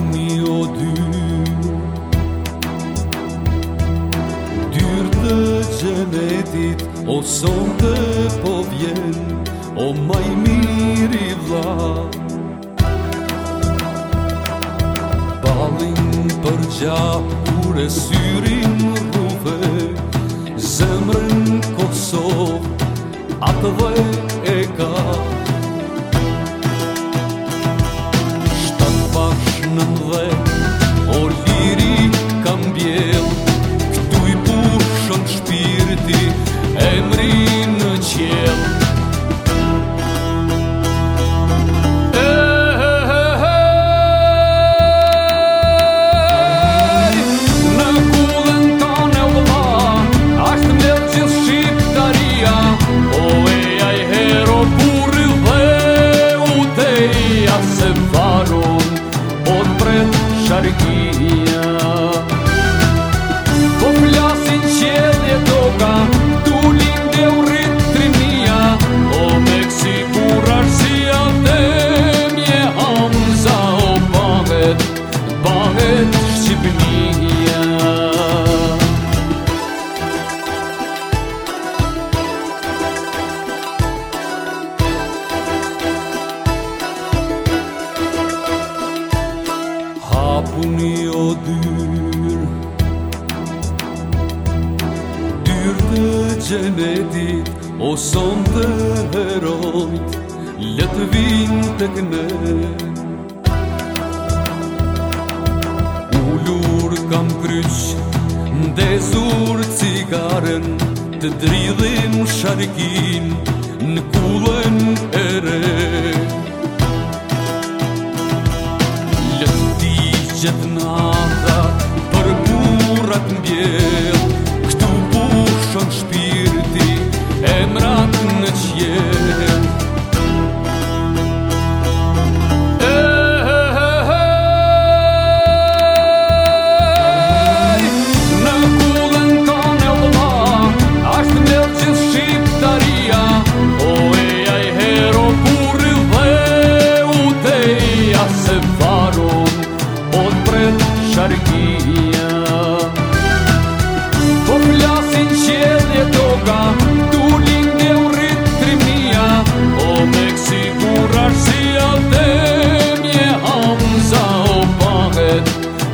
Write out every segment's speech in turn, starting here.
Hapuni o dyr të gjenetit, o sonte po vjen, o maj miri vlla. Ballin për gjahur e syrin rruve, zemrën Kosovë, atë dhe e ka. O liri kam bjell, këtu I pushon shpirti, emri në qjell. Në kullën tane o vlla, ashtë mbjell gjithë shqiptaria, o ejaj hero burri dhe uteja se varon, o t'pret sharkia. Po flasin qelje toka, tu linde u rrit trinia, o me kësi kurar si atemje Hamza, o banget Shqipnia. Hapuni o dyr të gjenetit, o sonte herojt, le të vinë tek ne. Ullur kam kryq, ndezur cigaren, të dridhim sharkin në kullën e re. Gjithë nata për burrat mbjell, këtu pushon shpirti, emrat në qjell. Në kullën tane o vlla, ashtë mbjell gjithë shqiptaria, o ejaj hero burri dhe uteja se varon, o t'pret sharkia. Po flasin qelje toka, tu linde u rrit trimnia, o me kësi kurar si atemje Hamza, o banget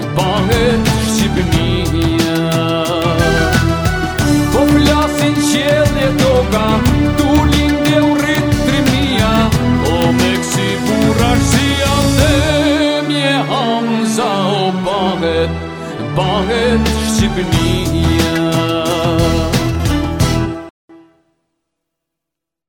Shqipnia. Po flasin qelje toka, tu linde u rrit trimnia, o me kësi kurar si atemje Hamza, o banget Shqipnia.